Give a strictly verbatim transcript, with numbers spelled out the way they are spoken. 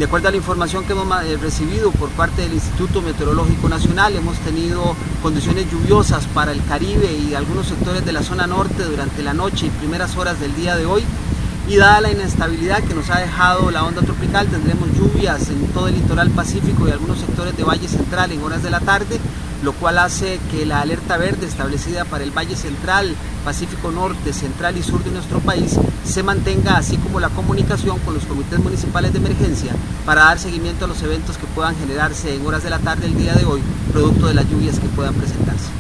De acuerdo a la información que hemos recibido por parte del Instituto Meteorológico Nacional, hemos tenido condiciones lluviosas para el Caribe y algunos sectores de la zona norte durante la noche y primeras horas del día de hoy. Y dada la inestabilidad que nos ha dejado la onda tropical, tendremos lluvias en todo el litoral pacífico y algunos sectores de Valle Central en horas de la tarde, lo cual hace que la alerta verde establecida para el Valle Central, Pacífico Norte, Central y Sur de nuestro país se mantenga, así como la comunicación con los comités municipales de emergencia para dar seguimiento a los eventos que puedan generarse en horas de la tarde el día de hoy, producto de las lluvias que puedan presentarse.